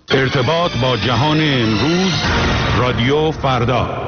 ارتباط با جهان امروز، رادیو فردا.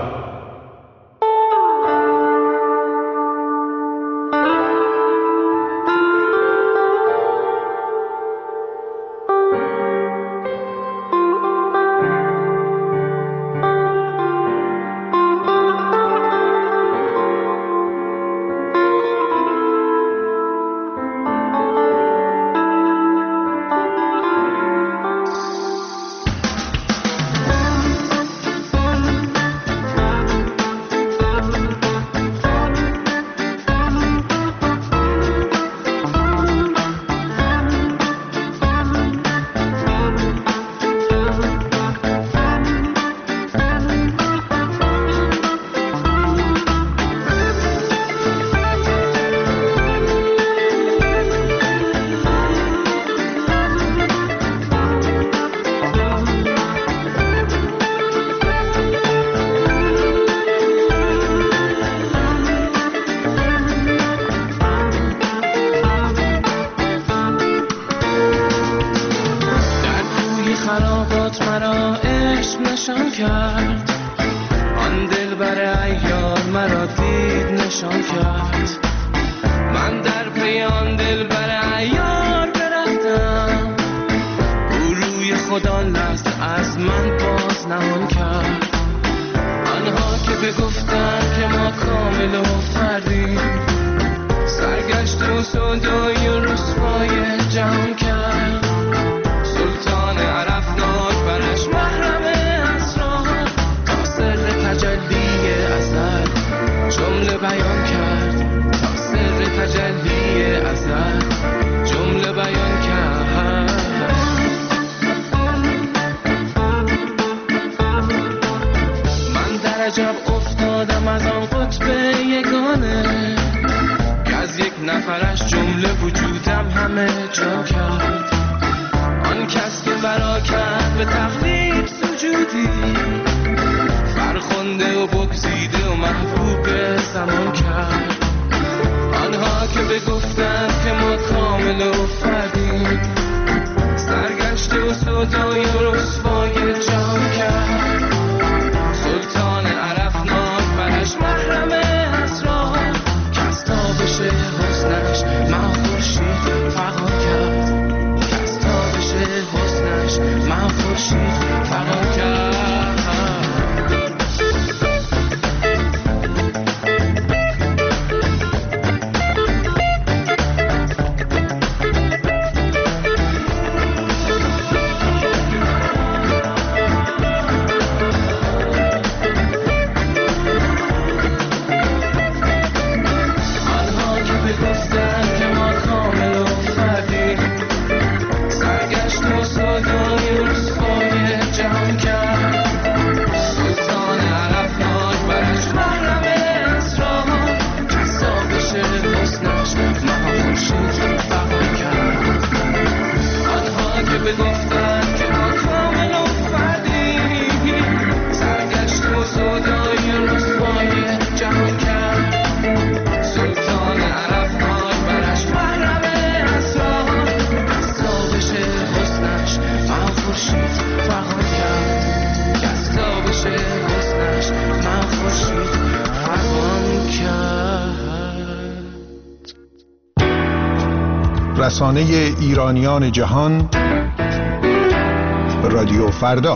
رسانه ایرانیان جهان، رادیو فردا.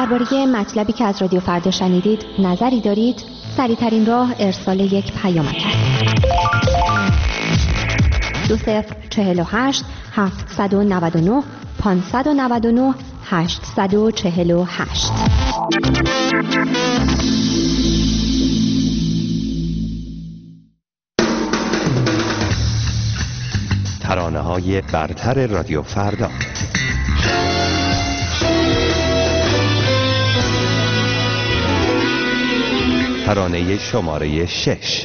درباره مطلبی که از رادیو فردا شنیدید نظری دارید؟ سریع‌ترین راه ارسال یک پیامک است. 2048 799 599 848. ترانه‌های برتر رادیو فردا. ترانه شماره 6.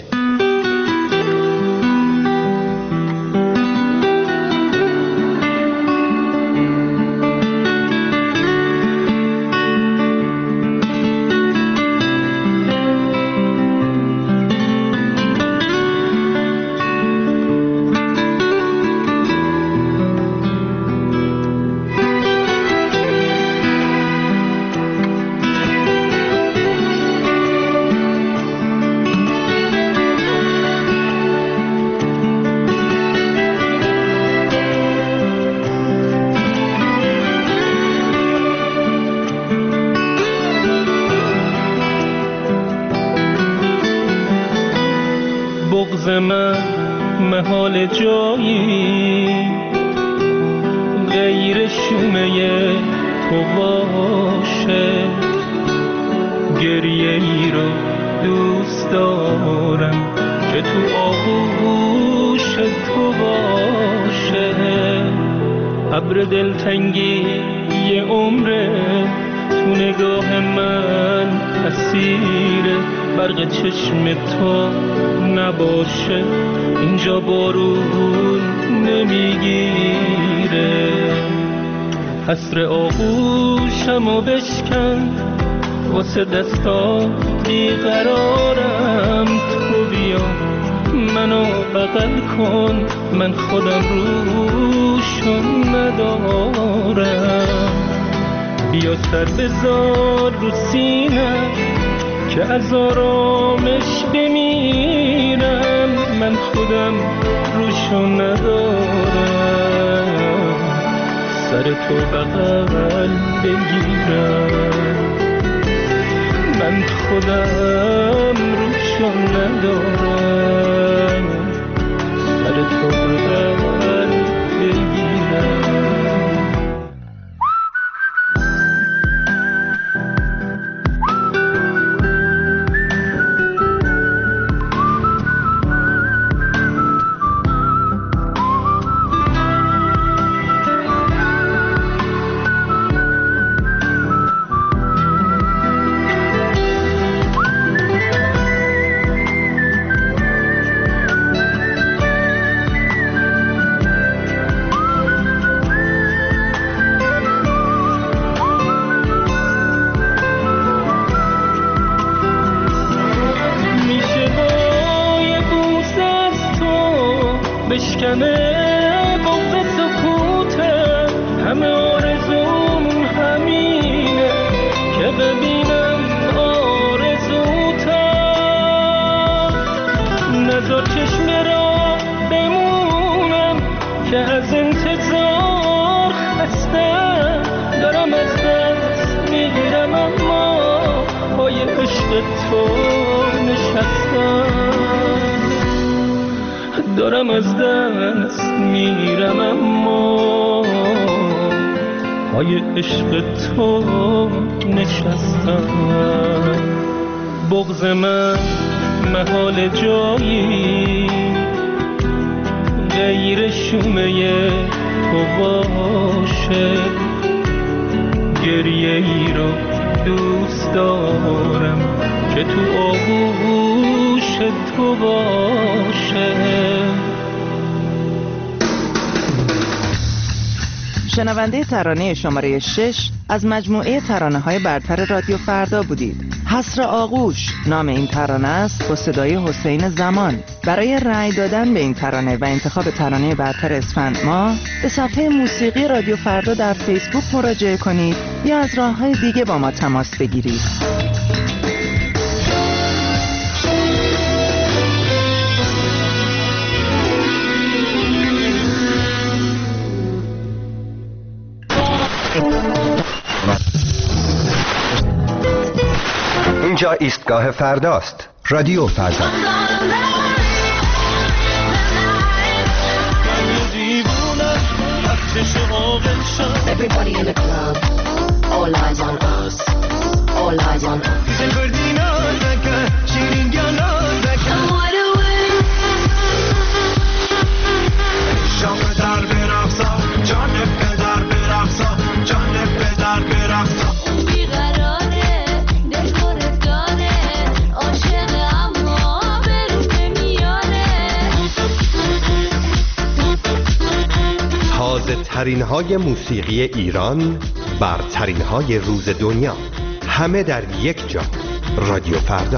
بغض من محال جایی غیر شومه تو باشه، گریه ای رو دوست دارم که تو آغوش تو باشه. ابر دلتنگی یه عمره تو نگاه من اسیره، برق چشم تو نباشه اینجا بارون نمیگیره. حسر آغوشمو بشکن واسه دستا بیقرارم، تو بیا منو بغل کن من خودم روشو ندارم. بیا سر بذار رو سینه که از آرامش بمیرم، من خودم روشو ندارم. سر تو بغل بگیرم، من خودم روشو ندارم. سر تو بغل بگیرم. بشکنه بغض سکوته، همه آرزومون همینه که ببینم آرزوتم. نذار چشم را بمونم که از انتظار خستم، دارم از دست میگیرم اما پای عشق تو نشستم. دارم از دست میرم اما پای عشق تو نشستم. بغض من محال جایی غیر شومه تو باشه، گریه ای رو دوست دارم که تو آغوش تو باشه. شنونده ترانه شماره 6 از مجموعه ترانه‌های برتر رادیو فردا بودید. حسر آغوش نام این ترانه است با صدای حسین زمان. برای رأی دادن به این ترانه و انتخاب ترانه برتر اسفند ماه به صفحه موسیقی رادیو فردا در فیسبوک مراجعه کنید یا از راه‌های دیگه با ما تماس بگیرید. ایستگاه فرداست. رادیو فردا. Everybody in the club, all eyes on us, all eyes on us. تازه ترین های موسیقی ایران، برترین های روز دنیا، همه در یک جا. رادیو فردا.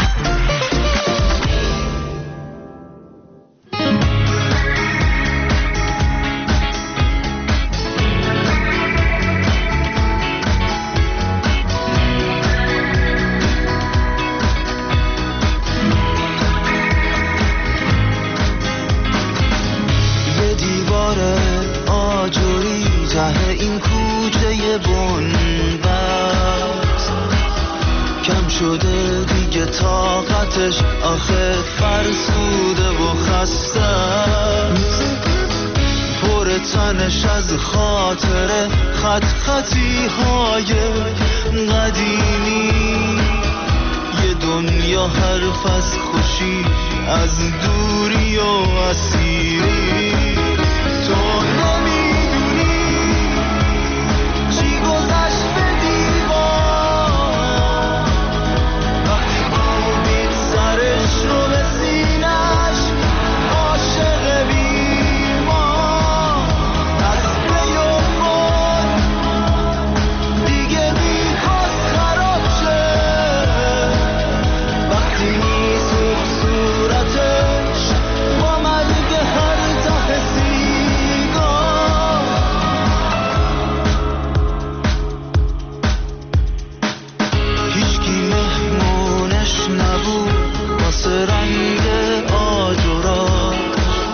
آخه فرسوده و خسته پر تنش از خاطره، خط خطی های قدیمی، یه دنیا حرف از خوشی، از دوری و اسیری. تو نمیدونی چی گذشت به دیوار، وقتی کوبید سرش رو به سینش، عاشق بیمار دست بیفت، دیگه میخواست خراب شه، وقتی میسوخت صورتش با مرگ هر ته سیگار. هیچکی مهمونش نبود واسه رنگ آجوراش،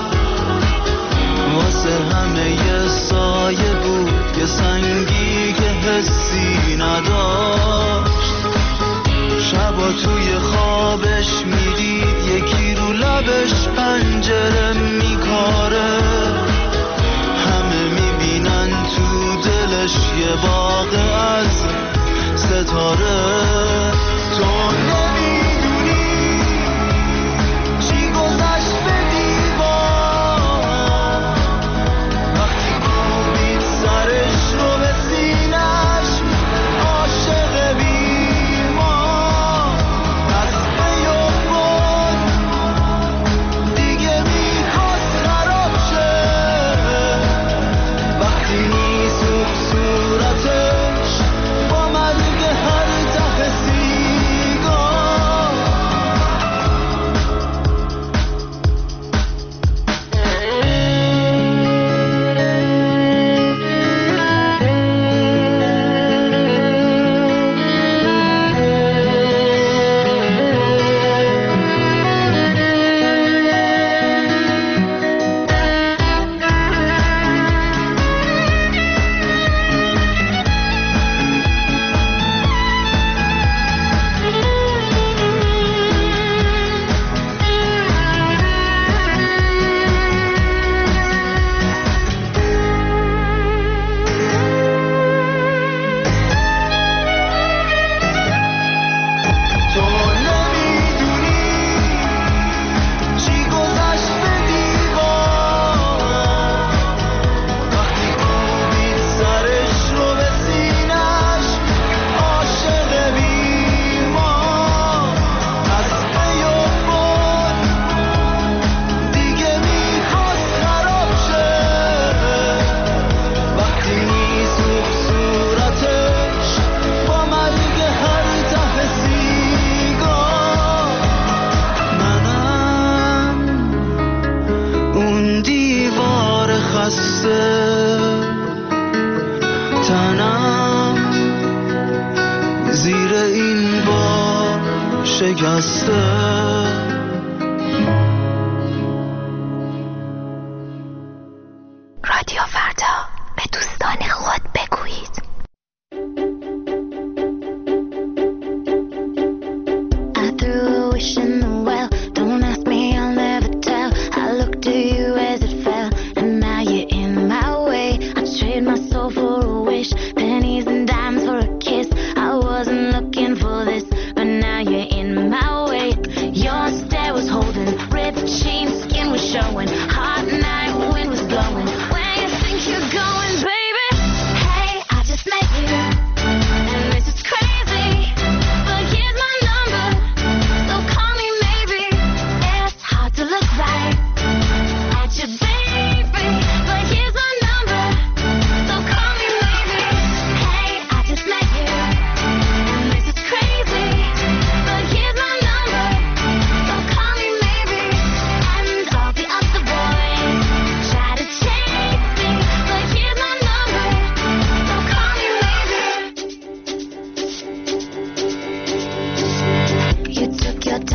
واسه همه یه سایه بود، یه سنگی که حسی نداشت. شبا توی خوابش میدید یکی رو لبش پنجره میکاره، همه میبینن تو دلش یه باغ از ستاره. تو نمیدونی چی گذشت به دیوار، وقتی کوبید سرش رو به سینش، عاشق بیمار دست بیفت، دیگه میخواست خراب شه، وقتی میسوخت صورتش با مرگ هر ته سیگار.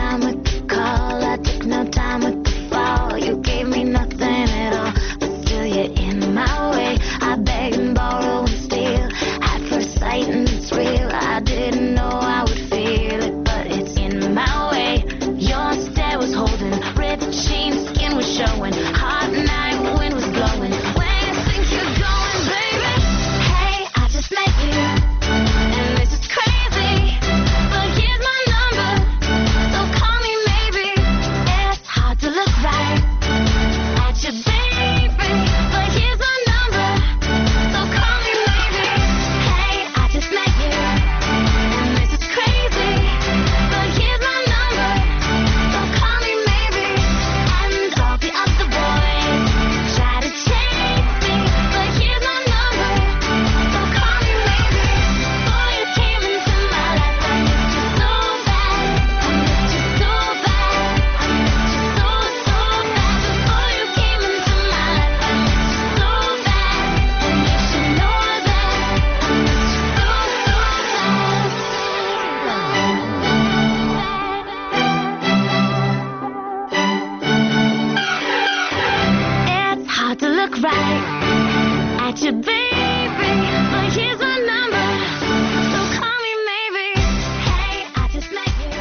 time with the call, I took no time with the fall. You gave me nothing at all, but still you're in my way. I beg and borrow and steal at first sight, and it's real. I didn't know I would feel it, but it's in my way. Your stare was holding, ripped jeans, skin was showing, hot night, wind was blowing. Where you think you're going, baby? Hey, I just met you, and this is crazy, but here's my number, so call me maybe. It's hard to look right at you, baby, but here's my number, so call me maybe. Hey, I just met you, and this is crazy, but here's my number, so call me maybe. And all the other boys try to chase me, but here's my number, so call me maybe. Boy, you came into my life, I missed you so bad, I missed you so bad, I missed you so, so bad. Before you came into my life, I missed you so bad, and you should know that I missed you so, It's hard to look right at you, baby, but here's my number, so call me maybe. Hey, I just met you.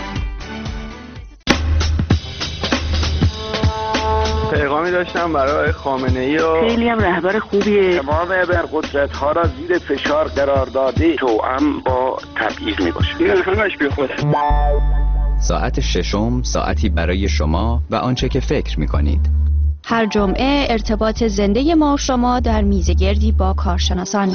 پیغامی داشتم برای خامنه‌ای و خیلی هم رهبر خوبیه. تمام ابرقدرت‌ها را زیر فشار قرار داده، توأم با تبعیض میباشه. این همش بیخوده. ساعت ششم ساعتی برای شما و آنچه که فکر می‌کنید. هر جمعه ارتباط زنده ما و شما در میزگردی با کارشناسان.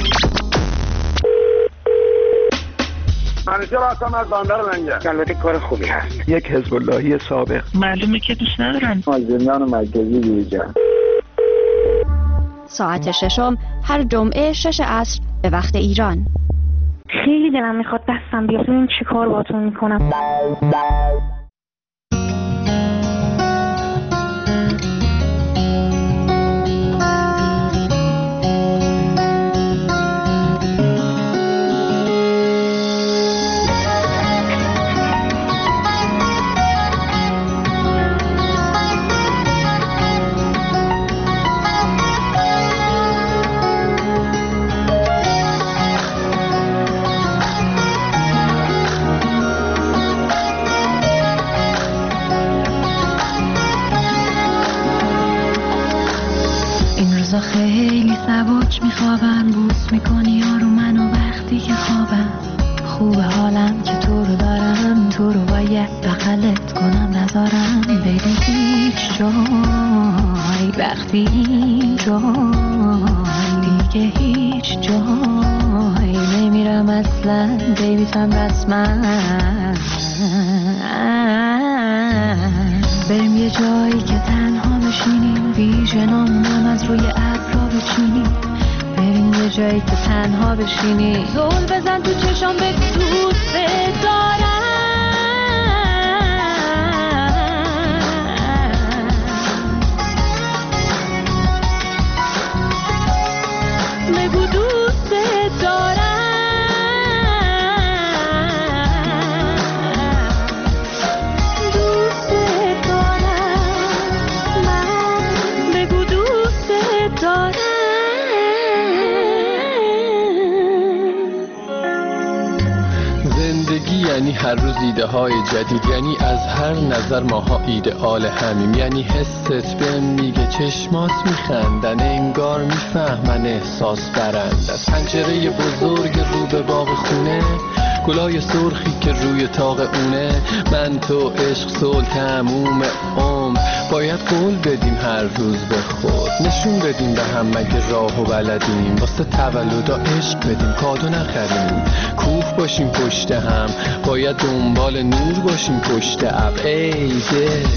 همیشه راستم از بندر منگه. البته کار خوبی هست. یک حزب اللهی سابق. معلومه که دوست ندارن. مازندران و مرکزی بیرجن. ساعت ششم هر جمعه 6 عصر به وقت ایران. خیلی دلم میخواد دستم بیاد، ببین چه کار باهاتون میکنم. خیلی سبک میخوابم، بوس میکنی یارو منو وقتی که خوابم. خوبه حالم که تو رو دارم، تو رو باید بغلت کنم نذارم بری هیچ جای. وقتی جای دیگه هیچ جای نمیرم اصلا، بیبیتم رسما. بریم یه جایی که تنها بشینیم، ویژنامونم از روی ابرا بچینیم. بریم یه جایی که تنها بشینیم، زول بزن تو چشام بگو دوست دارم. بگو دوست دارم. یعنی هر روز ایده های جدید، یعنی از هر نظر ماها ایدئال همیم. یعنی حست بهم میگه چشمات میخندن، انگار میفهمن احساس برند. از پنجره بزرگ رو به باغ خونه، گلای سرخی که روی طاق اونه. من تو عشق صلح تموم عمر، باید قول بدیم هر روز به خود. نشون بدیم به هم مگه راهو بلدیم، واسه تولدا عشق بدیم کادو نخریم. کوف باشیم پشت هم، باید دنبال نور باشیم پشت ابر. ای دل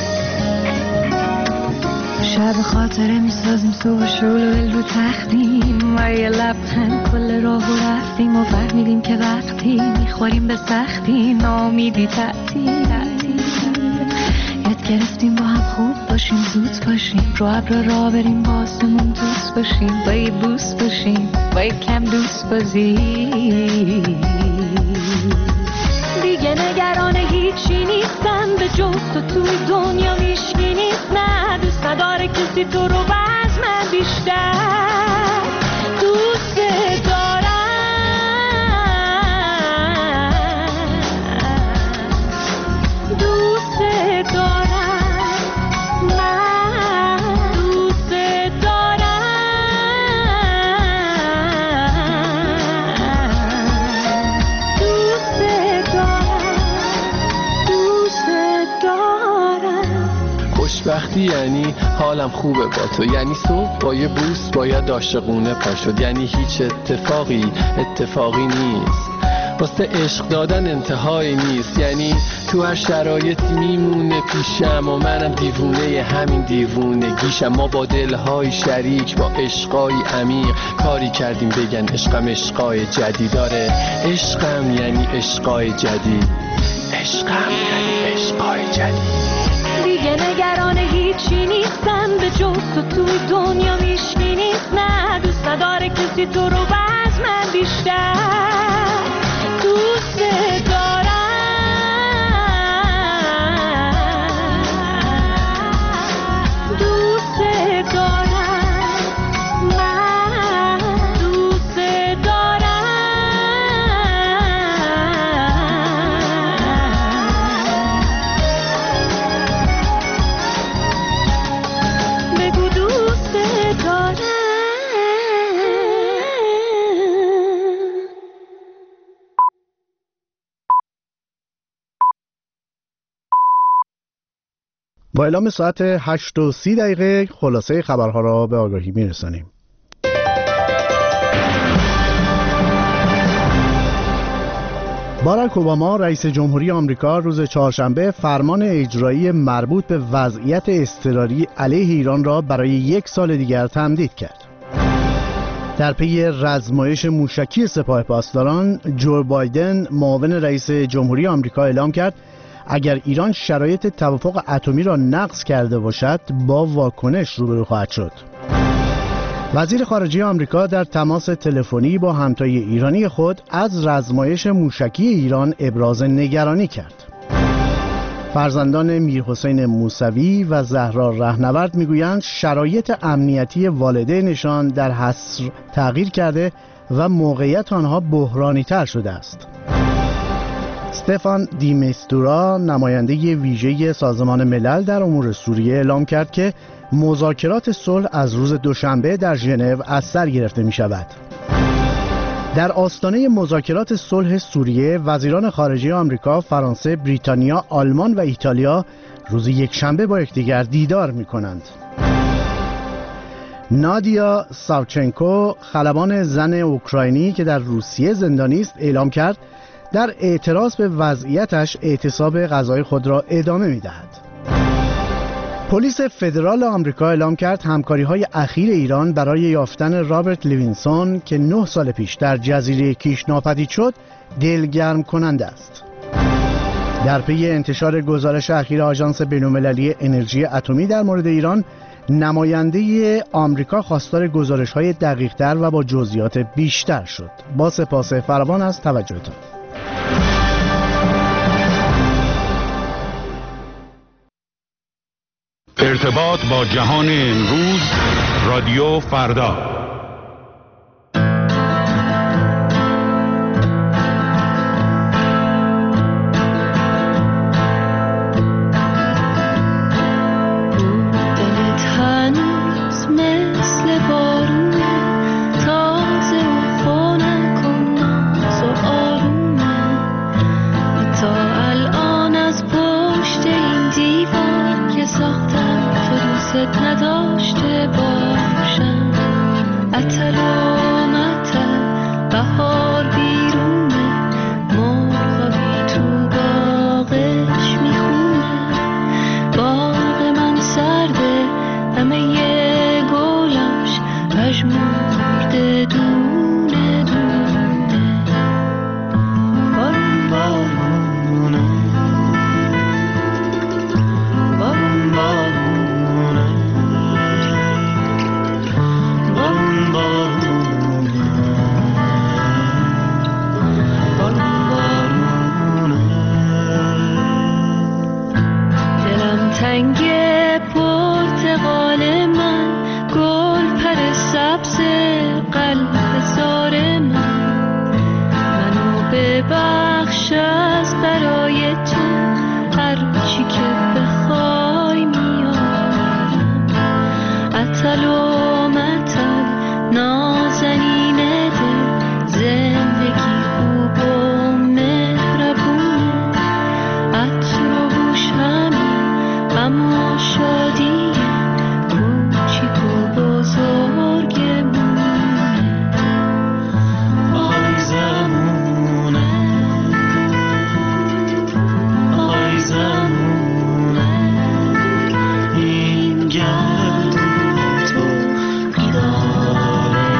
شب خاطره میسازیم، صبح شلول رو تختیم و یه لبخند کل راهو رفتیم و فهمیدیم که وقتی میخوریم به سختی نامیدی تعطیل. یاد گرفتیم با هم خوب باشیم، زود باشیم، رو ابر را بریم، با آسمون دوست باشیم، با یه بوس باشیم، با یه کم دوست بازی. دیگه نگران هیچی نیستم، به کسی تو رو از من بیشتر دوست دارم. دوست دارم، من دوست دارم. دوست دارم. خوشبختی یعنی حالم خوبه با تو، یعنی صبح با یه بوس باید عاشقونه پا شد، یعنی هیچ اتفاقی نیست، واسه عشق دادن انتهایی نیست، یعنی تو هر شرایطی میمونه پیشم و منم دیوونه همین دیوونگیشم. ما با دلهای شریک با عشقای عمیق کاری کردیم بگن عشقم عشقای جدید داره. عشقم یعنی عشقای جدید، عشقم یعنی عشقای جدید. دیگه نگران هیچی نیستم به جز تو توی دنیا میشکی نیست. نه دوست نداره کسی تو رو از من بیشتر دوست دارم. دوست دارم، من دوست دارم. بگو دوست دارم. با اعلام ساعت 8:30 خلاصه خبرها را به آگاهی میرسانیم. باراک اوباما رئیس جمهوری آمریکا روز چهارشنبه فرمان اجرایی مربوط به وضعیت اضطراری علیه ایران را برای 1 سال دیگر تمدید کرد. در پی رزمایش موشکی سپاه پاسداران، جو بایدن معاون رئیس جمهوری آمریکا اعلام کرد اگر ایران شرایط توافق اتمی را نقض کرده باشد با واکنش روبرو خواهد شد. وزیر خارجه آمریکا در تماس تلفنی با همتای ایرانی خود از رزمایش موشکی ایران ابراز نگرانی کرد. فرزندان میرحسین موسوی و زهرا رهنورد میگویند شرایط امنیتی والدینشان در حصر تغییر کرده و موقعیت آنها بحرانی تر شده است. استفان دیمیستورا نماینده ویژه سازمان ملل در امور سوریه اعلام کرد که مذاکرات صلح از روز دوشنبه در ژنو از سر گرفته می شود. در آستانه مذاکرات صلح سوریه وزیران خارجه آمریکا، فرانسه، بریتانیا، آلمان و ایتالیا روز یکشنبه با یکدیگر دیدار می کنند. نادیا ساوچنکو خلبان زن اوکراینی که در روسیه زندانی است اعلام کرد در اعتراض به وضعیتش اعتصاب غذای خود را ادامه می‌دهد. پلیس فدرال آمریکا اعلام کرد همکاری‌های اخیر ایران برای یافتن رابرت لیوینسون که 9 سال پیش در جزیره کیش ناپدید شد دلگرم کننده است. در پی انتشار گزارش اخیر آژانس بین‌المللی انرژی اتمی در مورد ایران، نماینده آمریکا خواستار گزارش‌های دقیق‌تر و با جزئیات بیشتر شد. با سپاس فراوان از توجهتان. ارتباط با جهان امروز، رادیو فردا. نداشته باشم عطر و مطر بهار بیرونه مرغابی تو باغش میخونه باغ من سرده همه گلاش پژمرده دونه دونه بارون بارونه بارون بارونه تنگ پرتقال من اما شادی کوچیک و بزرگمون آی زمونه آی زمونه این گردون تو بیداره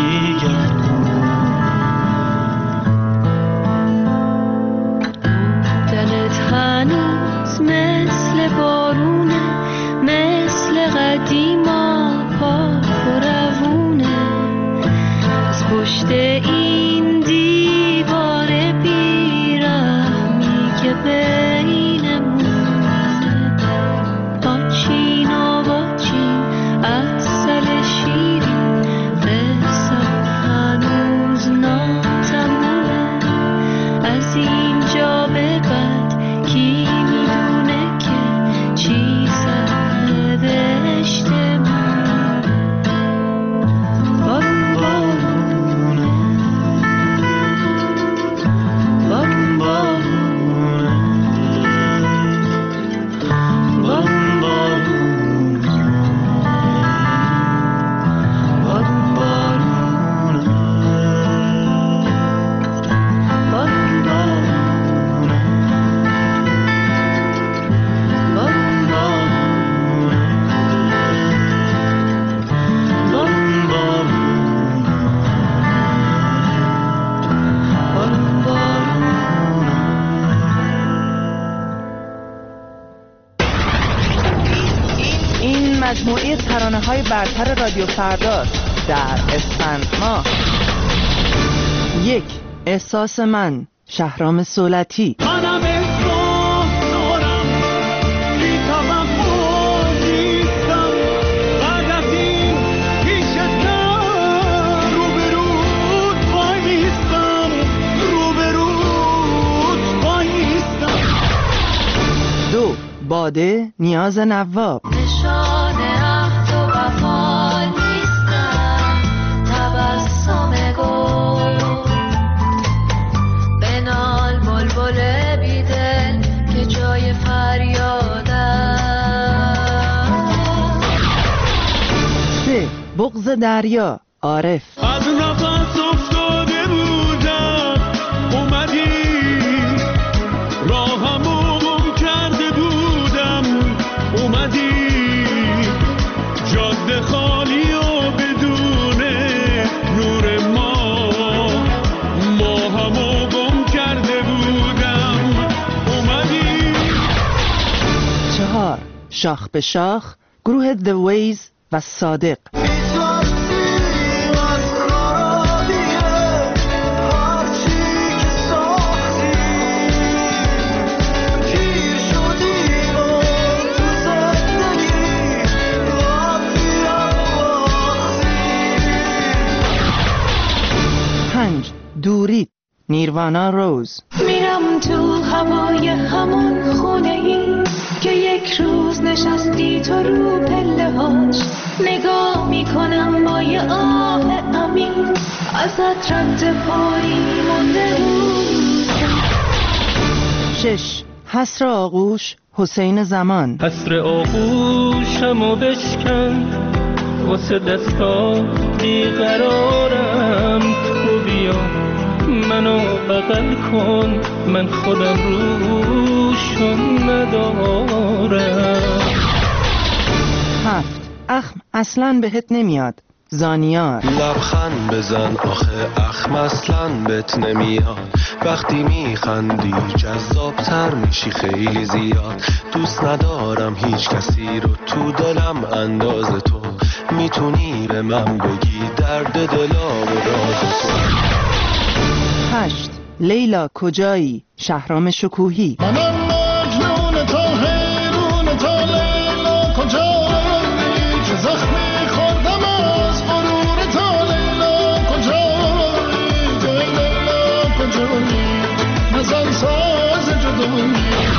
دلت هنوز مثل بارونه مثل قدیما پاک و روونه از پشت این دیوار بیرحمی که بینمونه با چین و با چین اصل شیرین قصه هنوز ناتمومه از اینجا به بعد کی میدونه که چی سر بهشتمون بارون بارونه بارون بارونه بارون بارونه بارون بارونه بارون بارونه این مجموعه ترانه‌های برتر رادیو فرداست در اسفند ماه. 1. احساس من، شهرام صولتی. منم احساس دارم بی توقع نیستم بعد از این پیشتم روبروت وایستم روبروت وایستم. 2. باده، نیاز نواب. نشان عهد و وفا نیستم تبسم گل بنال بلبل بیدل که جای فریادم. 3. بغض دریا، عارف. از نفس افتاده بودم اومدی راهمو گم کرده بودم اومدی جاده خالی و بدون نور ما همو گم کرده بودم اومدی. 4. شاخ به شاخ، گروه The Ways و صادق. دوری، نیروانا روز. میرم تو هوای همون خونه ای که یک روز نشستی تو رو پله هاش نگاه میکنم با یه آه عمیق ازت رد پایی مونده بود. 6. حسر آغوش، حسین زمان. حسر آغوشمو بشکن واسه دستا بیقرارم تو بیا منو بغل کن من خودم روشون ندارم. 7. اخم اصلاً بهت نمیاد، زانیار. لبخند بزن آخه اخم اصلاً بهت نمیاد وقتی میخندی جذابتر میشی خیلی زیاد دوست ندارم هیچ کسی رو تو دلم انداز تو میتونی به من بگی درد دلا و راز تو. 8. لیلا کجایی، شهرام شکوهی. منم مجنون تا حیرون تا لیلا کجایی که زخمی خوردم از غرور تا لیلا کجایی لیلا کجایی نزن ساز جدایی.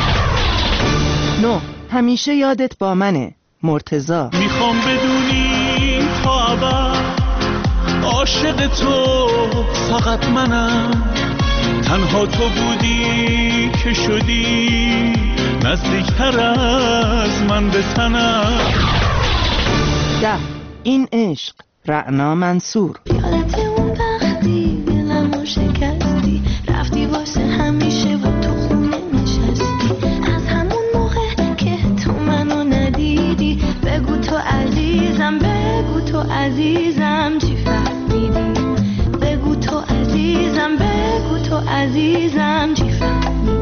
9. همیشه یادت با منه، مرتضی. میخوام بدونی تا ابد عاشق تو فقط منم تنها تو بودی که شدی نزدیکتر از من به تنم. 10. این عشق، رعنا منصور. یادت اون وقتی دلمو شکستی، رفتی واسه همیشه و تو خونه نشستی، از همون موقع که تو منو ندیدی، بگو تو عزیزم، بگو تو عزیزم چی فهمیدی، بگو تو عزیزم، بگو تو عزیزم چی فهمیدی.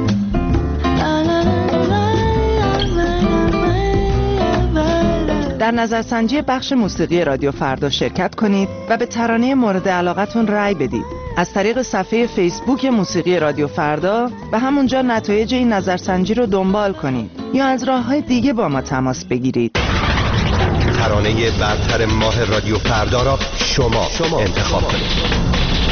در نظرسنجی بخش موسیقی رادیو فردا شرکت کنید و به ترانه مورد علاقتون رأی بدید. از طریق صفحه فیسبوک موسیقی رادیو فردا و همونجا نتایج این نظرسنجی رو دنبال کنید یا از راه‌های دیگه با ما تماس بگیرید. ترانه برتر ماه رادیو فردا را شما انتخاب کنید.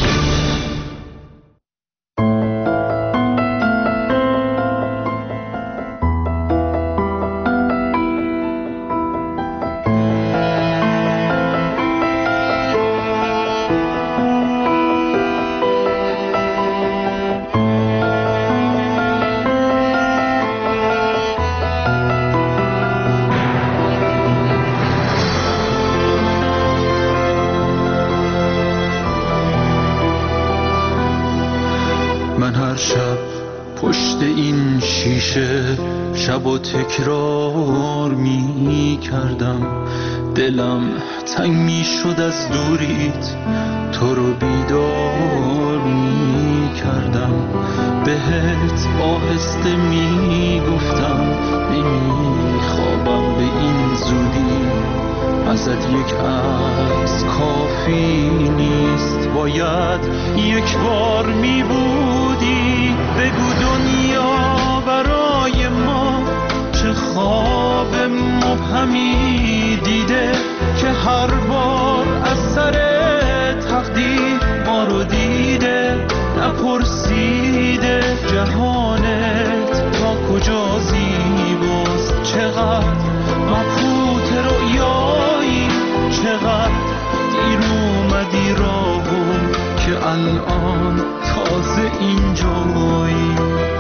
شب و تکرار می کردم، دلم تنگ می شد از دوریت، تو رو بیدار می کردم، بهت آهسته می گفتم نمی خوابم به این زودی، ازت یک عکس کافی نیست، باید یک بار می بودی، بگو دنیا برای ما چه خواب مبهمی دیده که هر بار از سر تقدیر ما رو دیده، نپرسیده جهانت تا کجا زیباست، چقدر مبهوت رویایی، چقدر دیر اومدی راهو که الان تازه اینجایی.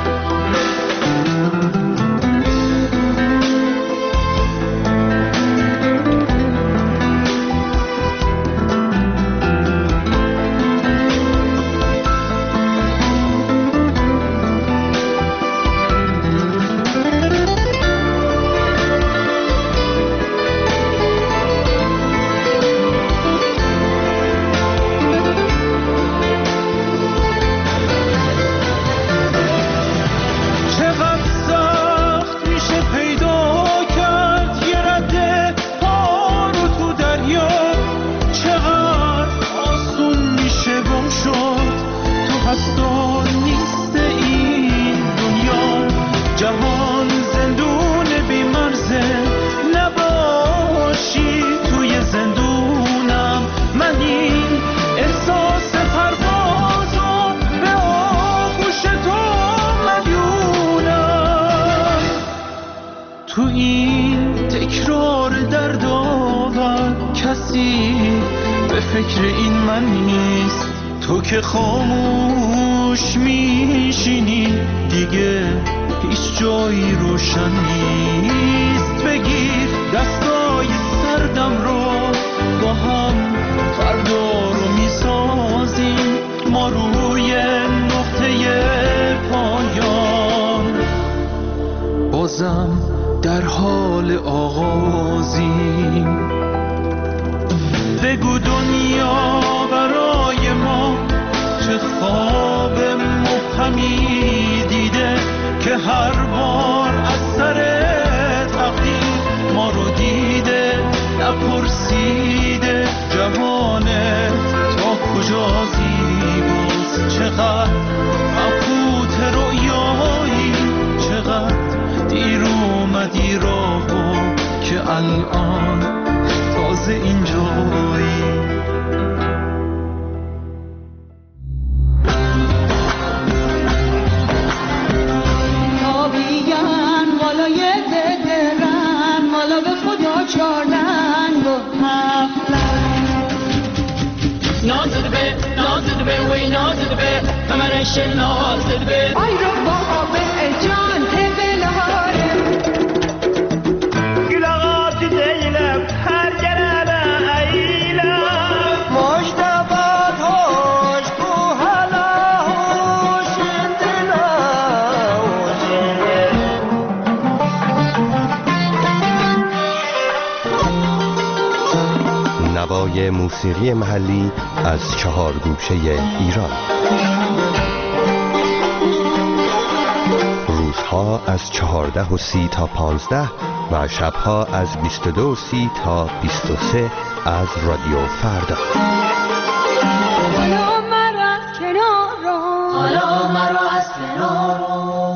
تو این تکرار دردآور کسی به فکر این من نیست، تو که خاموش میشینی دیگه هیچ جایی روشن نیست، بگیر دستای سردم رو با هم فردا رو میسازیم، ما روی نقطه پایان بازم در حال آغازیم، بگو دنیا برای ما چه خواب مبهمی دیده که هر بار از سر تقدیر ما رو دیده، نپرسیده جهانت تا کجا زیباست، چقدر مبهوت رویایی، چقدر دیر اومدی راهو که الان تازه اینجایی. تابیان والای درن والا به خدا چارنگ و نازده به وی نازده به کمرش نازده به آی رو بابا به جان تبلاره صداهای موسیقی محلی از 4 گوشه ایران. روزها از 14:30 تا 15 و شبها از 22:30 تا 23 از رادیو فردا. حالا مرا از کنار رو، حالا مرا از کنار رو.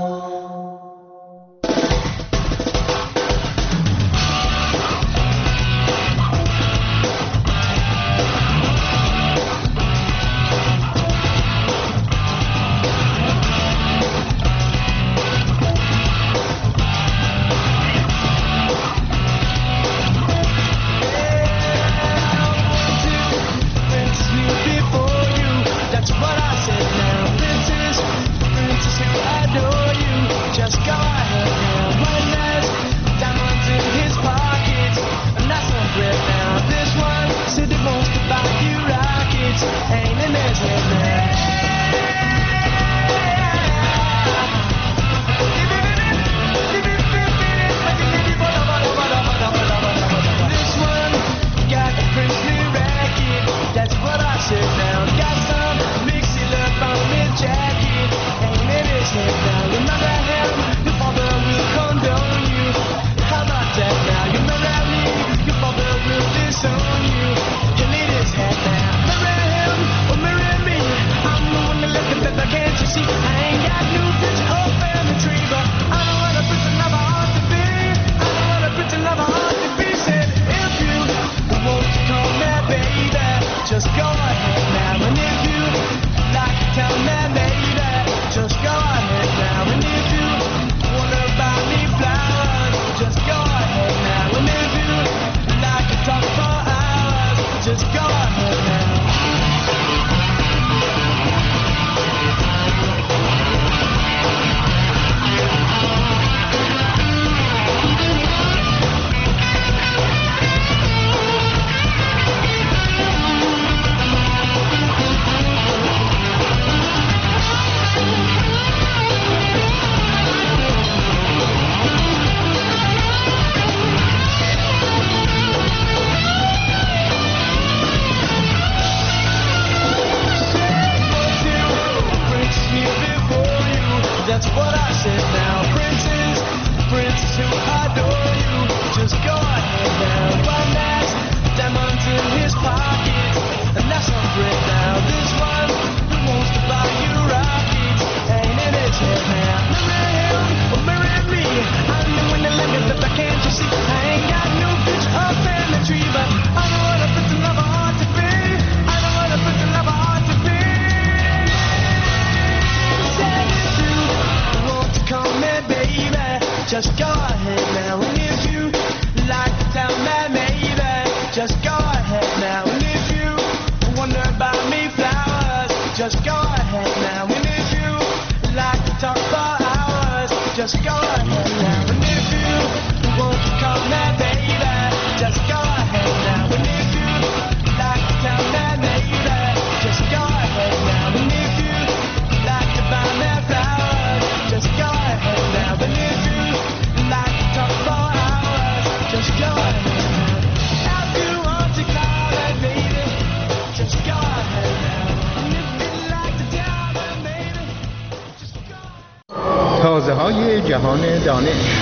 تازه‌های جهان دانش.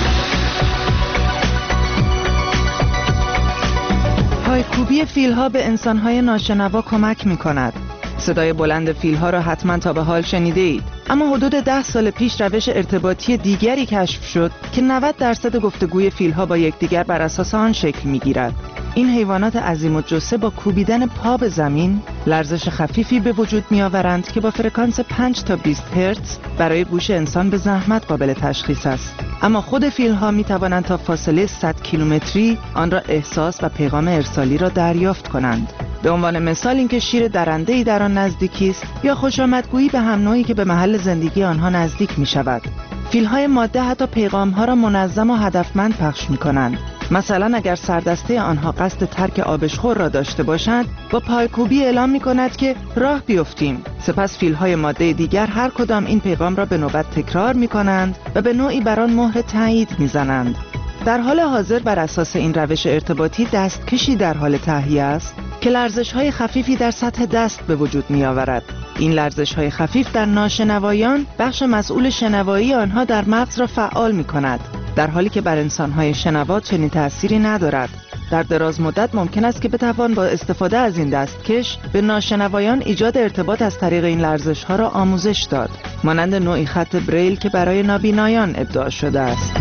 پایکوبی فیل‌ها به انسان‌های ناشنوا کمک می‌کند. صدای بلند فیل‌ها را حتما تا به حال شنیده اید. اما حدود 10 سال پیش روش ارتباطی دیگری کشف شد که 90% گفتگوی فیل‌ها با یکدیگر بر اساس آن شکل می‌گیرد. این حیوانات عظیم الجثه با کوبیدن پا به زمین لرزش خفیفی به وجود می‌آورند که با فرکانس 5 تا 20 هرتز برای گوش انسان به زحمت قابل تشخیص است. اما خود فیل‌ها می‌توانند تا فاصله 100 کیلومتری آن را احساس و پیغام ارسالی را دریافت کنند. به عنوان مثال اینکه شیر درنده‌ای در آن نزدیکی است یا خوشامدگویی به هم نوعی که به محل زندگی آنها نزدیک می‌شود. فیل‌های ماده حتی پیغام‌ها را منظم و هدفمند پخش می‌کنند. مثلا اگر سردسته آنها قصد ترک آبشخور را داشته باشند، با پایکوبی اعلام می‌کند که راه بیفتیم. سپس فیل‌های ماده دیگر هر کدام این پیغام را به نوبت تکرار می‌کنند و به نوعی بر آن مهر تایید می‌زنند. در حال حاضر بر اساس این روش ارتباطی دستکشی در حال تهیه است که لرزش‌های خفیفی در سطح دست به وجود می‌آورد. این لرزش‌های خفیف در ناشنوایان بخش مسئول شنوایی آنها در مغز را فعال می‌کند، در حالی که بر انسان‌های شنوا چنین تأثیری ندارد. در دراز مدت ممکن است که بتوان با استفاده از این دستکش به ناشنوایان ایجاد ارتباط از طریق این لرزش‌ها را آموزش داد، مانند نوعی خط بریل که برای نابینایان ابداع شده است.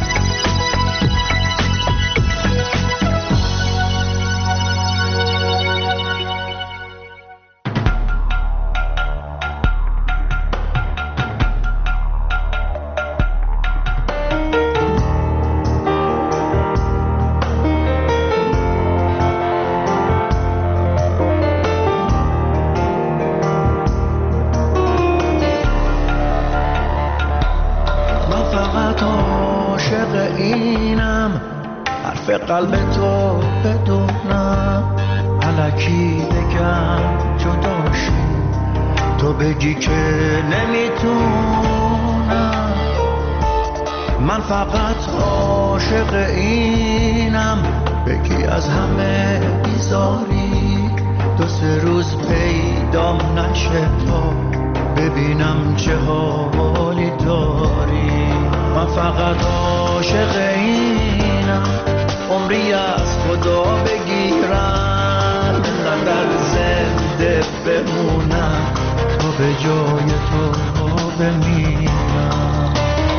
قلب تو بدونم الکی بگم جداشی تو بگی که نمیتونم. من فقط عاشق اینم بگی از همه بیزاری 2-3 روز پیدام نشه تا ببینم چه حالی داری. من فقط عاشق اینم عمری از خدا بگیرم من در زنده بمونم تا به جای تو بمیرم.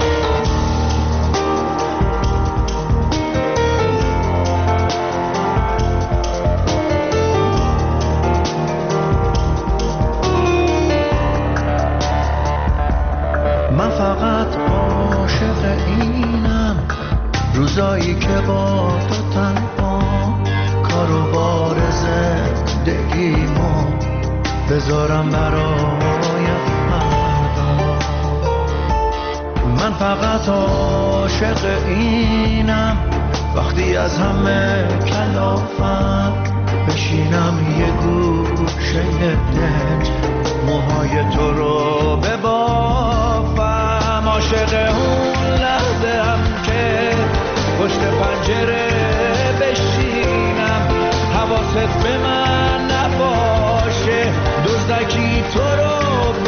من فقط عاشق اینم روزایی که با تو تنها کار و بار زندگیمو بذارم برای فردا. من فقط عاشق اینم وقتی از همه کلافم بشینم یه گوشه دنج موهای تو رو ببافم. عاشق اون لحظه هم که پشت پنجره بشینم حواست به من نباشه دزدکی تو رو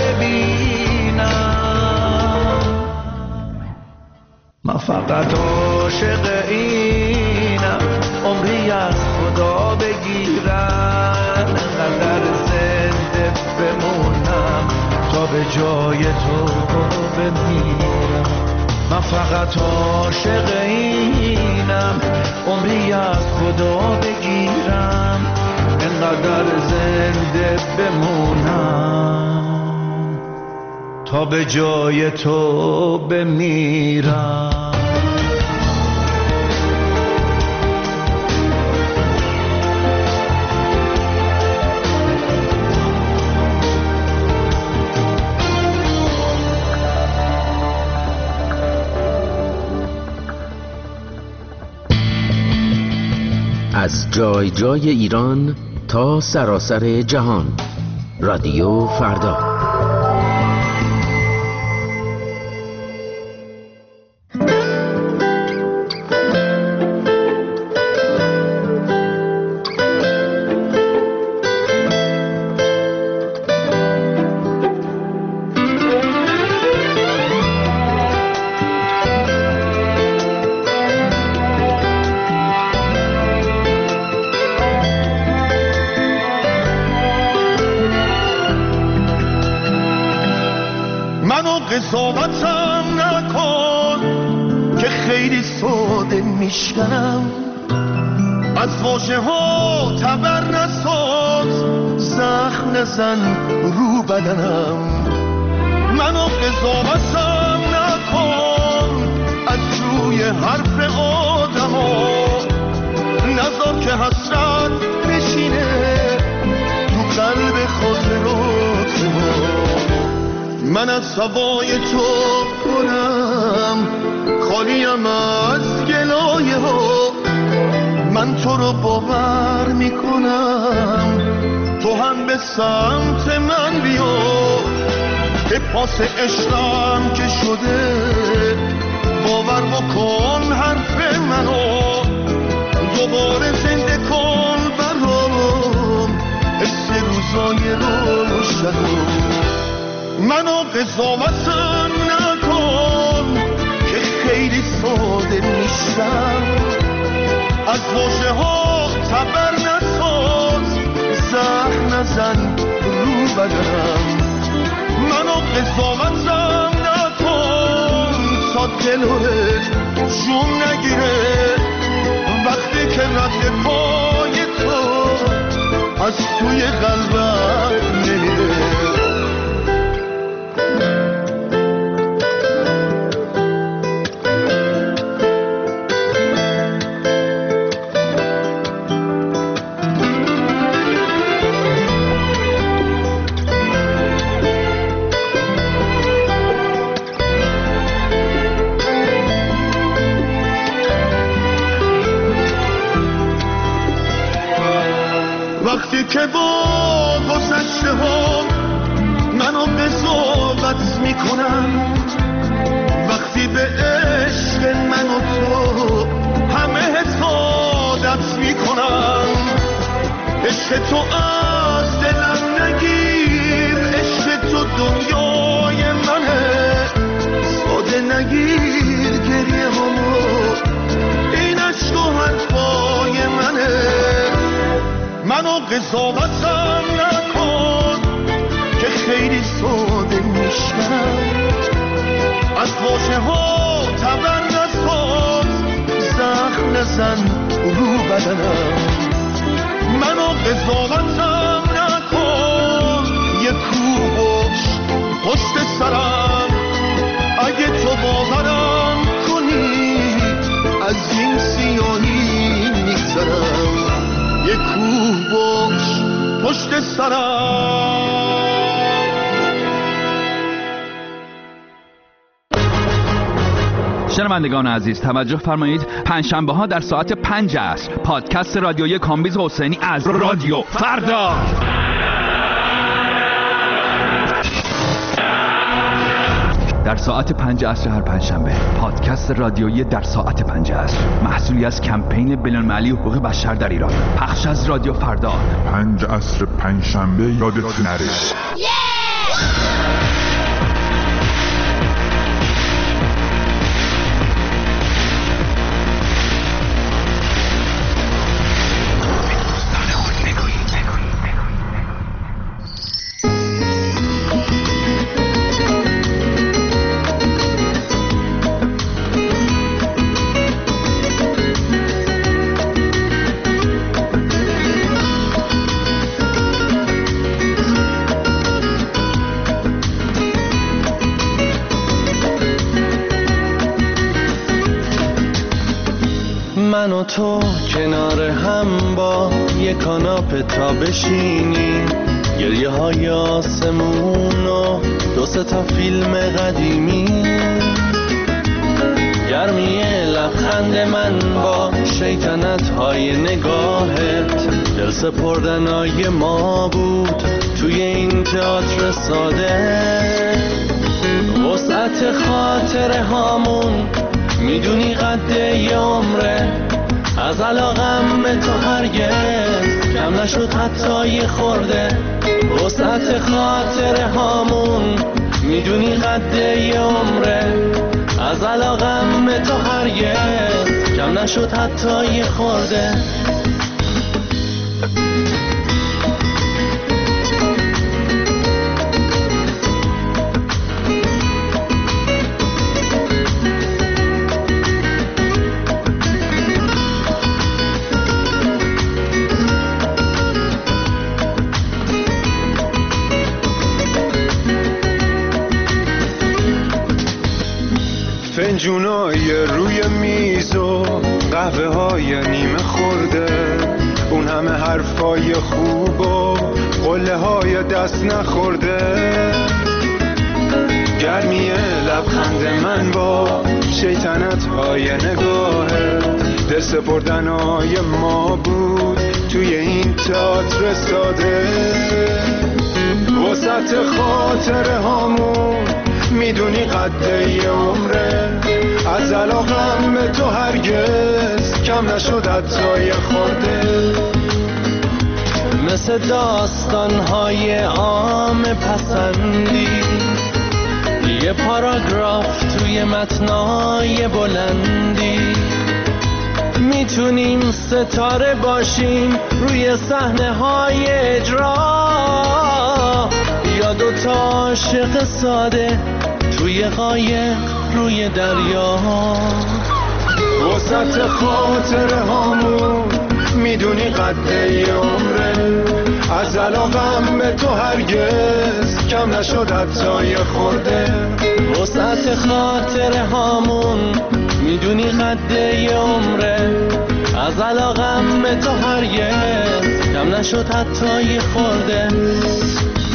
ببینم. من فقط عاشق اینم عمری از خدا بگیرم انقدر زنده بمونم تا به جای تو بمیرم. من فقط عاشق اینم عمری از خدا بگیرم انقدر زنده بمونم تا به جای تو بمیرم. از جای جای ایران تا سراسر جهان، رادیو فردا. قضاوتم نکن که خیلی ساده میشکنم از واژه ها تبر نساز زخم نزن رو بدنم. منو قضاوتم نکن از جوی حرف آدم ها نذار که حسرت بشینه تو قلب خاطرات ما. من از هوای تو پرم خالیم از گلایه ها. من تو رو باور میکنم تو هم به سمت من بیا. به پاس عشقم که شده باور بکن حرف من قضاوتم نکن که خیلی ساده میشم، از واژه ها تبر نساز، زهر نزن رو بدنم. منو قضاوتم نکن تا دلت جون نگیره، وقتی که رد پای تو از توی قلبم نمیره. وقتی که با گذشته ها منو قضاوت میکنن، وقتی به عشق من و تو همه حسادت میکنن، عشق تو از دلم نگیر، عشق تو دنیای منه، ساده نگیر گریه همو، این عشق و حرفای منه. منو قضاوتم نکن که خیلی ساده میشم، از واژه ها تبر نساز، زخم نزن رو بدنم. منو قضاوتم نکن، یه کوبش پشت سرم، اگه تو باورم کنی از این سیاهی میگذرم، یه کوبش پشت سرم. شنوندگان عزیز توجه فرمایید، پنجشنبه ها در ساعت 5 عصر پادکست رادیویی کامبیز حسینی از رادیو فردا. در ساعت 5 عصر هر پنجشنبه پادکست رادیویی در ساعت 5 عصر، محصولی از کمپین بین‌المللی حقوق بشر در ایران، پخش از رادیو فردا. 5 عصر پنجشنبه یادت نره. من و تو کنار هم با یک کاناپه تا بشینیم، گریه های آسمون و 2-3 تا فیلم قدیمی، گرمی لبخند من با شیطنت های نگاهت، دل سپردنای ما بود توی این تئاتر ساده، وسعت خاطره هامون میدونی قد یه عمره، از علاقم به تو هرگز کم نشد حتی یه خورده، وسعت خاطره هامون میدونی قد یه عمره، از علاقم به تو هرگز کم نشد حتی یه خورده. فنجونای روی میز و قهوه های نیمه خورده، اون همه حرفای خوب و قله های دست نخورده، گرمی لبخند من با شیطنت های نگاهه، دل سپردنای ما بود توی این تئاتر ساده، وسط خاطره هامون میدونی قد یه عمره، از علاقم به تو هرگز کم نشد حتی یه خورده، مثل داستانهای عام پسندی یه پاراگراف توی متنای بلندی، میتونیم ستاره باشیم روی صحنه های اجرا، یا دوتا عاشق ساده توی قایق روی دریا. وسط خاطره هامون میدونی قد یه عمره، از علاقم به تو هرگز کم نشد حتی یه خورده. وسط خاطره هامون میدونی قد یه عمره، از علاقم به تو هرگز کم نشد حتی یه خورده.